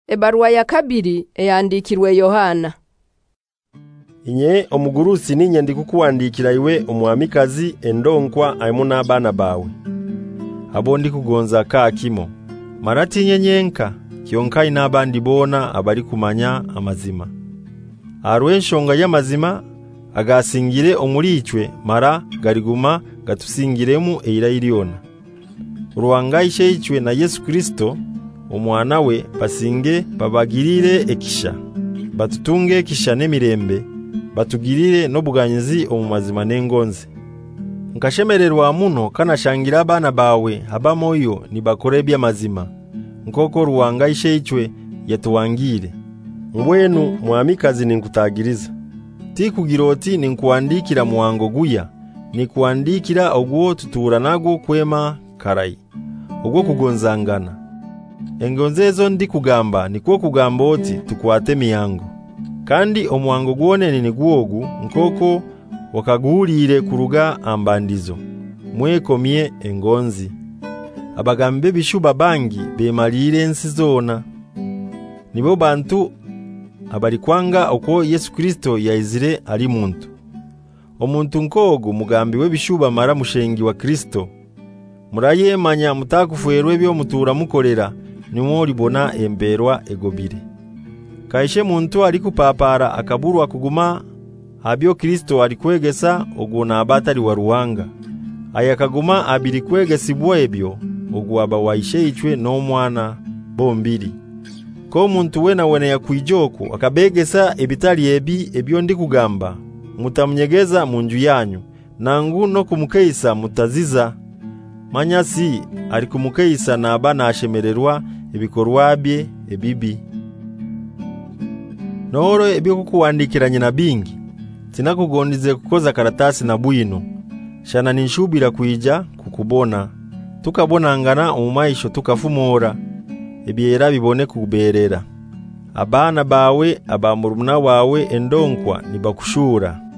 Ebaruwa ya kabiri eyandikirwe Yohana. Inye omugurusi ninye ndikukuwandikira iwe omwamikazi endonkwa aimu n'abana bawe. Abo ndikugonza kakimo. Marati nyenyenka kyonka inabandi bona abali kumanya amazima. Arwenshonga y'amazima agasingire omurichwe mara gariguma gatusingiremu eirayiriona. Ruwangaishe ichwe na Yesu Kristo omwana we basinge babagirire ekisha. Batutunge ekisha n'emirembe, batugirire n'obuganyizi omumazima n'engonze. Nkashemererwa muno kanashangira abana bawe abamoyo nibakore by'amazima. Nkoko Ruwangaishe ichwe yatuwangire. Mbwenu mwamikazi ninkutagiriza. Tikugiroti ninkuandikira muwango guya, nikuandikira ogwo tutura nago kwema karai. Ogwo kugonzangana. Engonzezo ndi kugamba nikuo kugamba oti tukwate miyango. Kandi omuwango gwone ni gwogu nkoko wakaguhurire kuruga ambandizo. Mwekomye engonzi. Abagambe bishuba bangi bemalire ensi zona. Nibo bantu abalikwanga oko Yesu Kristo yaizire ali muntu. Omuntu nkogo mugambi webishuba mara mushengi wa Kristo. Murayemanya mutakufuerwe byo mutura mukorera nimori bona emberwa egobire. Kaishe muntu alikupapara akaburwa kuguma abyo Kristo alikwegesa oguna abatari wa Ruwanga. Ayakaguma abiri kwegesibwa ebyo ogwaba waishe ichwe n'omwana bombiri. Ko muntu wena yakwijoko akabegesa ebitali ebyo ndi kugamba mutamunyegeza munju yanyu nangu no kumukeisa mutaziza. Manyasi ari kumukeisa na abana ashemererwa ibikorwa bye ebibi. Noro ebyo kukuwandikiranye na bingi tinakugondize kukoza karatasi na bwino. Shana ninshubira kuija kukubona tukabonangana omumaisho tukafumora ebyera bibone kuberera. Abana bawe abamurumuna wawe endonkwa nibakushura.